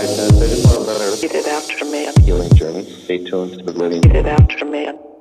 They just want a better Repeat it after me. healing journey. Stay tuned to the living. Repeat it after me.